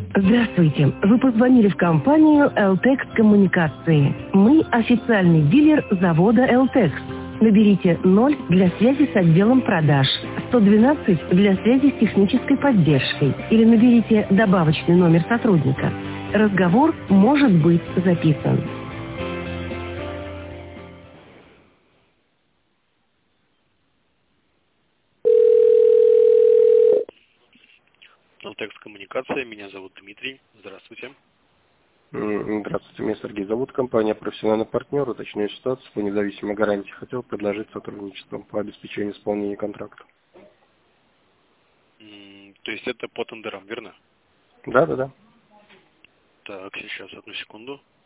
Здравствуйте. Вы позвонили в компанию «Элтекс Коммуникации». Мы официальный дилер завода «Элтекс». Наберите 0 для связи с отделом продаж, 112 для связи с технической поддержкой или наберите добавочный номер сотрудника. Разговор может быть записан. Алтекс Коммуникация, меня зовут Дмитрий. Здравствуйте. Здравствуйте, меня Сергей зовут. Компания «Профессиональный партнер». Уточняю ситуацию по независимой гарантии. Хотел предложить сотрудничество по обеспечению исполнения контракта. То есть это по тендерам, верно? Да. Так, сейчас, одну секунду.